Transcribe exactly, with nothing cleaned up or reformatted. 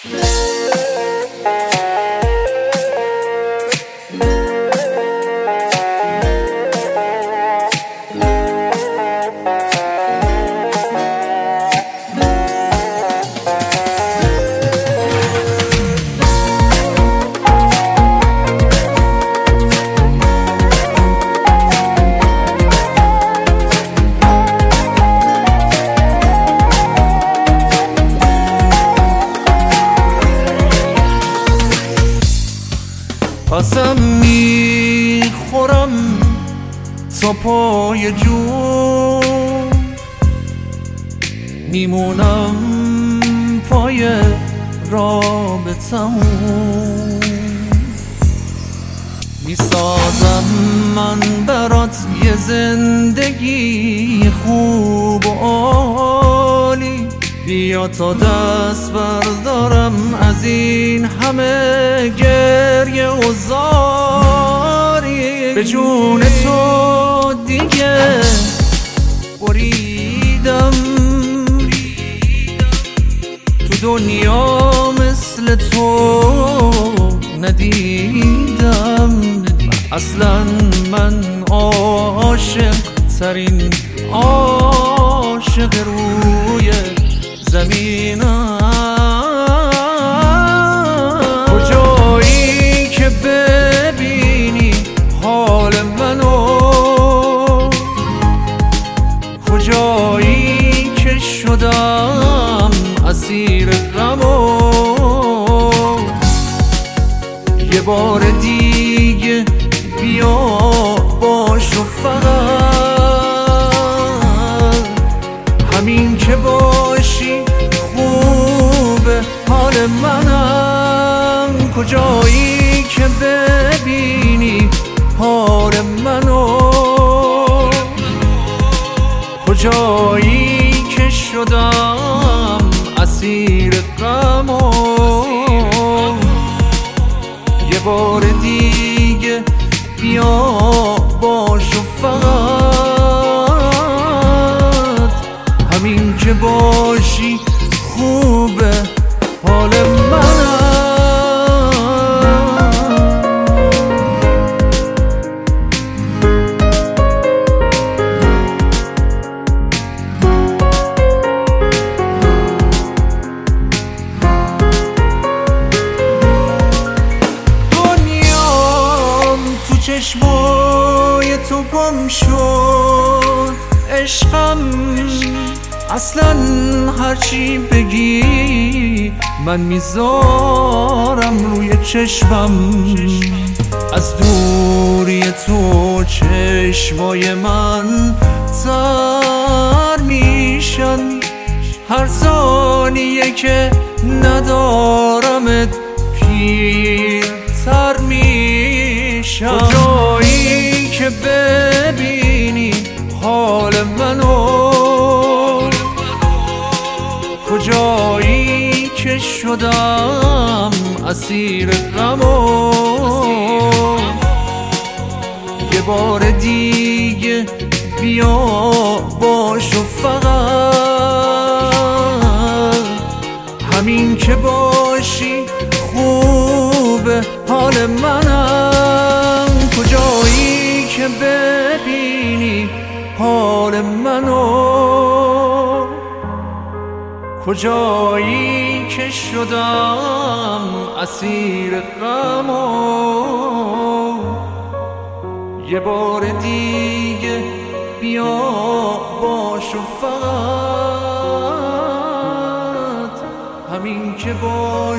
قسم میخورم تا پای جون میمونم پای رابطمون، میسازم من برات یه زندگی خوب و عالی. بیا تا دست بردارم از این همه گریه و زاری. به جون تو دیگه بریدم، تو دنیا مثل تو ندیدم. اصلا من عاشق ترین عاشق روی زمینم. کجایی که ببینی حال منو، کجایی که شدم اسیر غمو. یه بار دیگه بیا باش و فقط همین که باشی خوبه حال منم. کجایی که ببینی حال منو، کجایی که شدم اسیر غمو. یه بار دیگه بیا باش و فقط همین که باشی خوبه حال منم. چشمای تو گم شد عشقم، اصلا هرچی بگی من میذارم روی چشمم. از دوری تو چشمای من تر میشن، هر ثانیه که ندارمت پیرتر میشن. کجایی که ببینی حال منو، کجایی که شدم اسیر غمو. یه بار دیگه بیا باش و فقط همین که باشی خوبه حال منم. کجایی که ببینی حال منو، کجایی که شدم اسیر غمو. یه بار دیگه بیا باش و فقط همین که باش